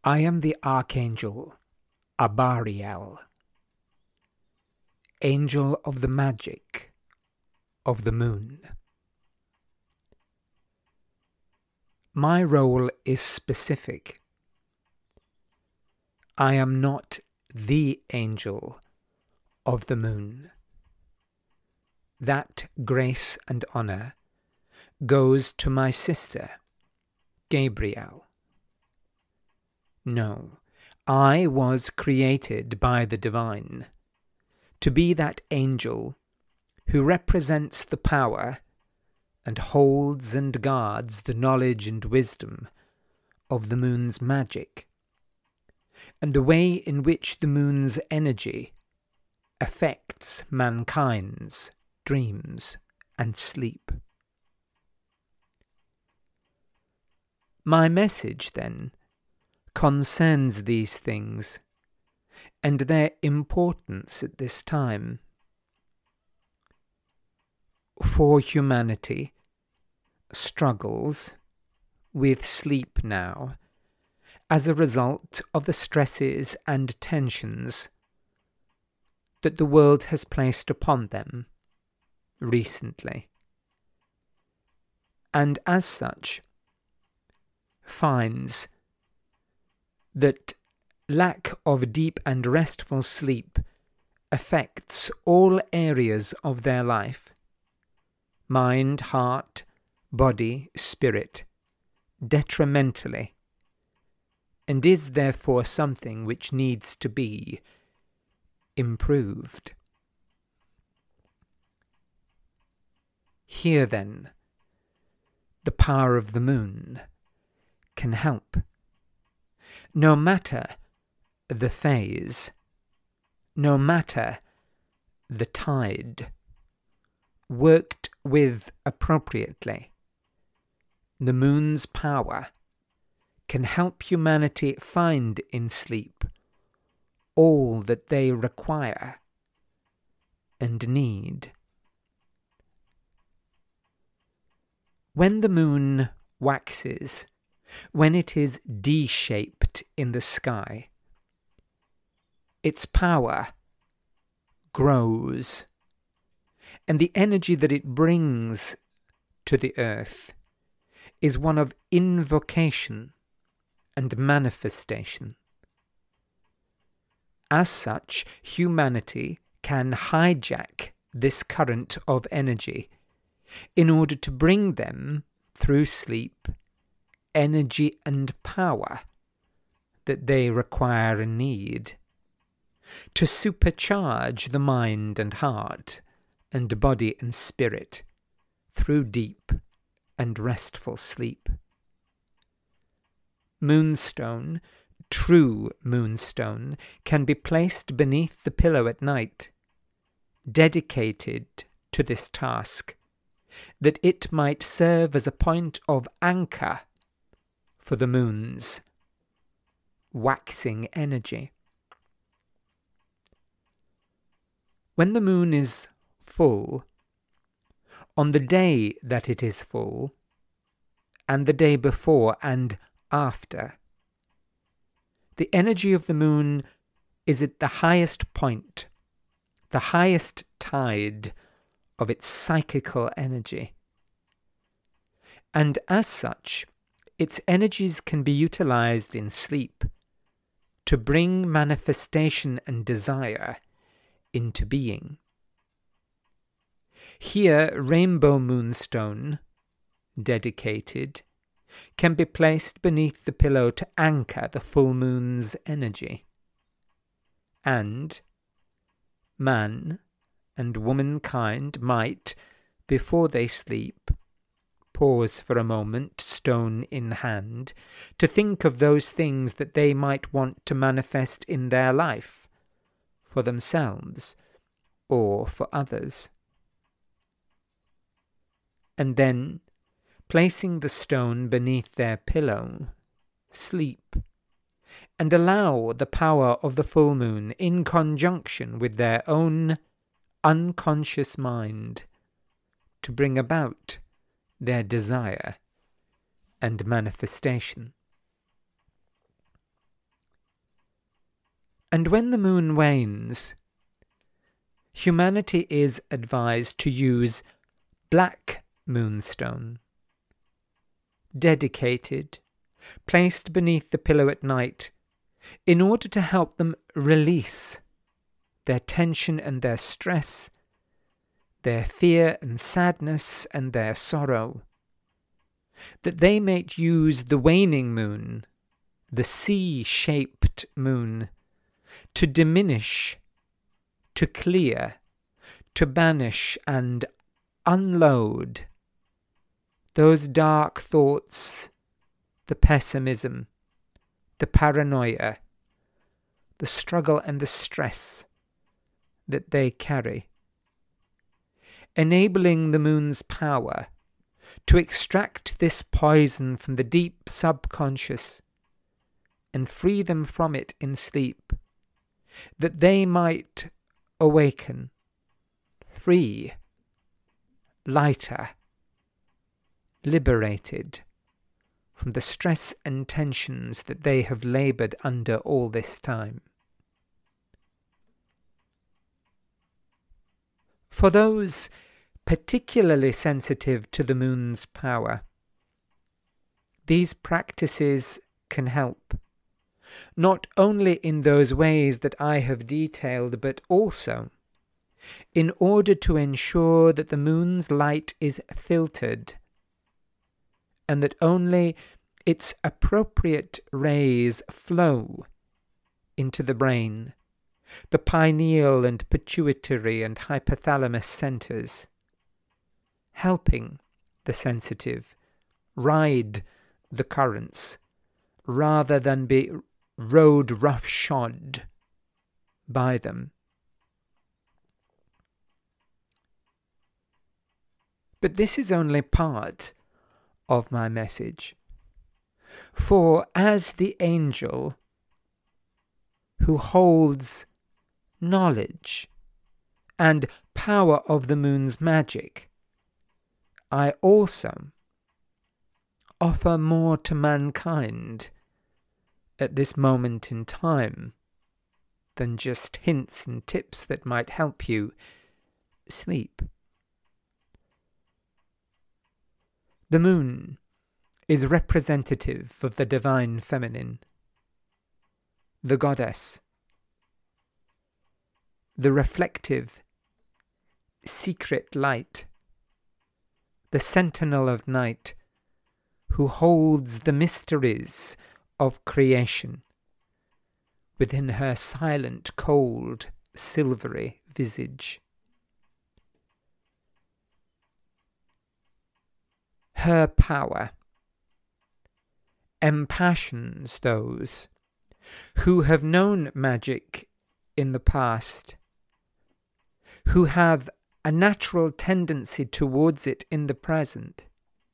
I am the Archangel Abariel, Angel of the Magic of the Moon. My role is specific. I am not the Angel of the Moon. That grace and honor goes to my sister, Gabriel. No, I was created by the divine to be that angel who represents the power and holds and guards the knowledge and wisdom of the moon's magic, and the way in which the moon's energy affects mankind's dreams and sleep. My message, then, concerns these things and their importance at this time. For humanity struggles with sleep now as a result of the stresses and tensions that the world has placed upon them recently, and as such finds that lack of deep and restful sleep affects all areas of their life, mind, heart, body, spirit, detrimentally, and is therefore something which needs to be improved. Here, then, the power of the moon can help. No matter the phase, no matter the tide, worked with appropriately, the moon's power can help humanity find in sleep all that they require and need. When the moon waxes, when it is D-shaped in the sky, its power grows, and the energy that it brings to the earth is one of invocation and manifestation. As such, humanity can hijack this current of energy in order to bring them, through sleep, energy and power that they require and need, to supercharge the mind and heart and body and spirit through deep and restful sleep. Moonstone, true moonstone, can be placed beneath the pillow at night, dedicated to this task, that it might serve as a point of anchor for the moon's waxing energy. When the moon is full, on the day that it is full, and the day before and after, the energy of the moon is at the highest point, the highest tide of its psychical energy. And as such, its energies can be utilized in sleep to bring manifestation and desire into being. Here, rainbow moonstone, dedicated, can be placed beneath the pillow to anchor the full moon's energy. And man and womankind might, before they sleep, pause for a moment, stone in hand, to think of those things that they might want to manifest in their life, for themselves or for others. And then, placing the stone beneath their pillow, sleep, and allow the power of the full moon, in conjunction with their own unconscious mind, to bring about their desire and manifestation. And when the moon wanes, humanity is advised to use black moonstone, dedicated, placed beneath the pillow at night, in order to help them release their tension and their stress, their fear and sadness and their sorrow, that they might use the waning moon, the C-shaped moon, to diminish, to clear, to banish and unload those dark thoughts, the pessimism, the paranoia, the struggle and the stress that they carry, enabling the moon's power to extract this poison from the deep subconscious and free them from it in sleep, that they might awaken, free, lighter, liberated from the stress and tensions that they have laboured under all this time. For those particularly sensitive to the moon's power, these practices can help, not only in those ways that I have detailed, but also in order to ensure that the moon's light is filtered and that only its appropriate rays flow into the brain, the pineal and pituitary and hypothalamus centers, helping the sensitive ride the currents rather than be rode roughshod by them. But this is only part of my message. For as the angel who holds knowledge and power of the moon's magic, I also offer more to mankind at this moment in time than just hints and tips that might help you sleep. The moon is representative of the divine feminine, the goddess, the reflective, secret light, the sentinel of night, who holds the mysteries of creation within her silent, cold, silvery visage. Her power impassions those who have known magic in the past, who have a natural tendency towards it in the present.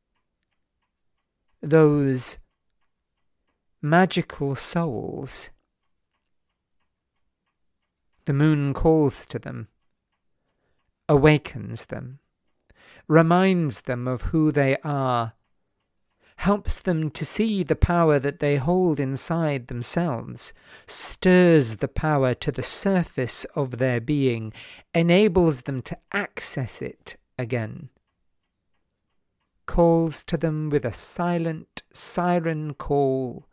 Those magical souls, the moon calls to them, awakens them, reminds them of who they are, helps them to see the power that they hold inside themselves, stirs the power to the surface of their being, enables them to access it again, calls to them with a silent siren call,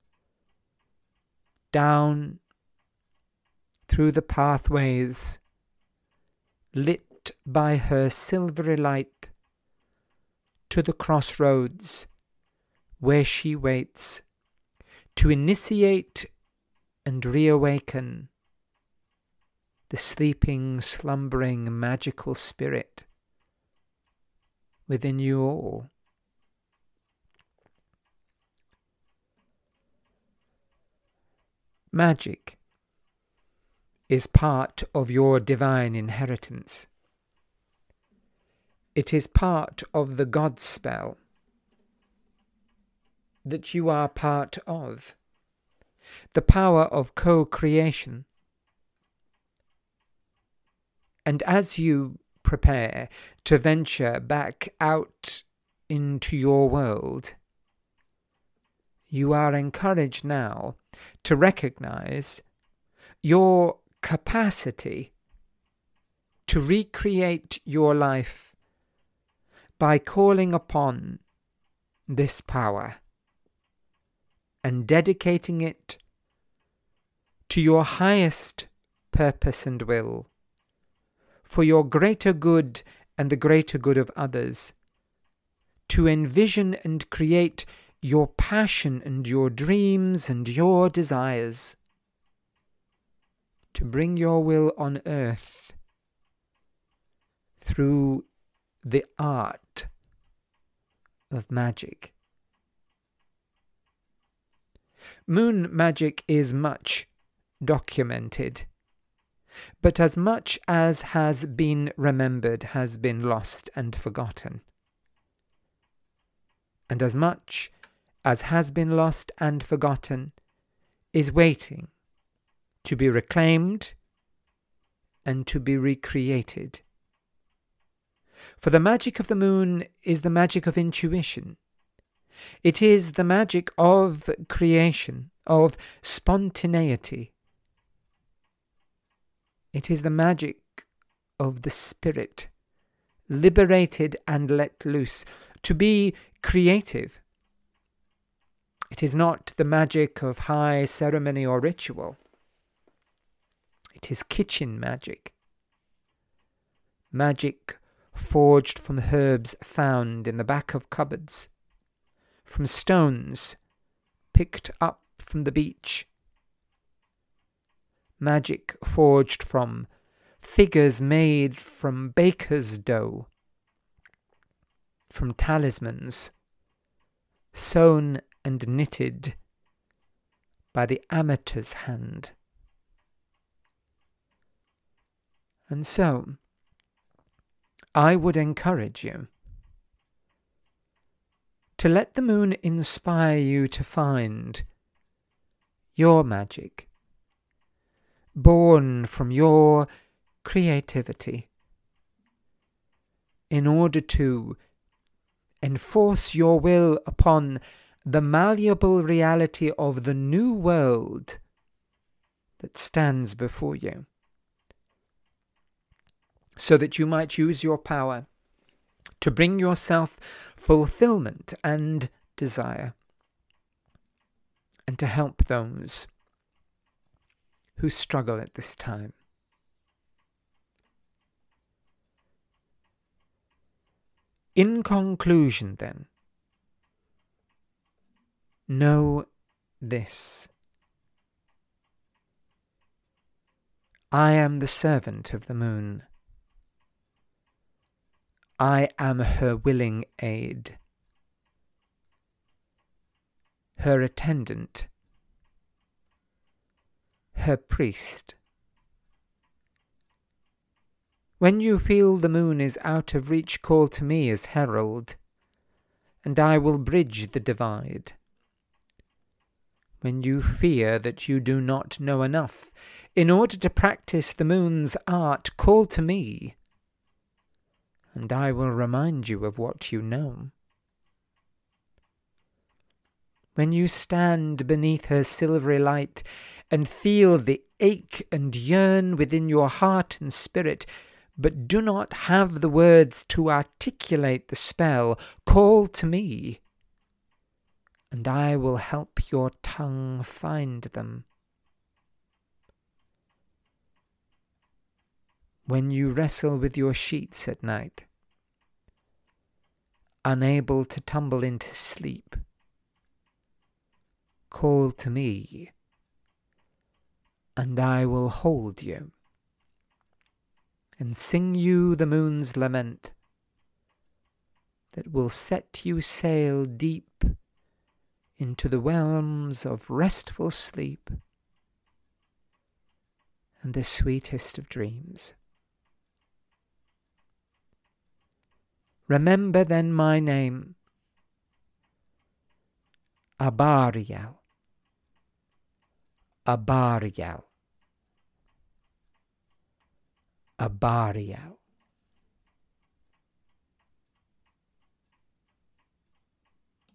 down through the pathways lit by her silvery light, to the crossroads where she waits to initiate and reawaken the sleeping, slumbering, magical spirit within you all. Magic is part of your divine inheritance. It is part of the God spell that you are part of, the power of co-creation. And as you prepare to venture back out into your world, you are encouraged now to recognize your capacity to recreate your life by calling upon this power and dedicating it to your highest purpose and will, for your greater good and the greater good of others, to envision and create your passion and your dreams and your desires, to bring your will on earth through the art of magic. Moon magic is much documented, but as much as has been remembered has been lost and forgotten. And as much as has been lost and forgotten is waiting to be reclaimed and to be recreated. For the magic of the moon is the magic of intuition. It is the magic of creation, of spontaneity. It is the magic of the spirit, liberated and let loose, to be creative. It is not the magic of high ceremony or ritual. It is kitchen magic. Magic forged from herbs found in the back of cupboards, from stones picked up from the beach. Magic forged from figures made from baker's dough, from talismans sewn and knitted by the amateur's hand. And so, I would encourage you to let the moon inspire you to find your magic, born from your creativity, in order to enforce your will upon the malleable reality of the new world that stands before you, so that you might use your power to bring yourself fulfillment and desire, and to help those who struggle at this time. In conclusion, then, know this: I am the servant of the moon. I am her willing aid, her attendant, her priest. When you feel the moon is out of reach, call to me as herald, and I will bridge the divide. When you fear that you do not know enough in order to practice the moon's art, call to me, and I will remind you of what you know. When you stand beneath her silvery light and feel the ache and yearn within your heart and spirit, but do not have the words to articulate the spell, call to me, and I will help your tongue find them. When you wrestle with your sheets at night, unable to tumble into sleep, call to me, and I will hold you, and sing you the moon's lament that will set you sail deep into the realms of restful sleep and the sweetest of dreams. Remember then my name, Abariel. Abariel. Abariel.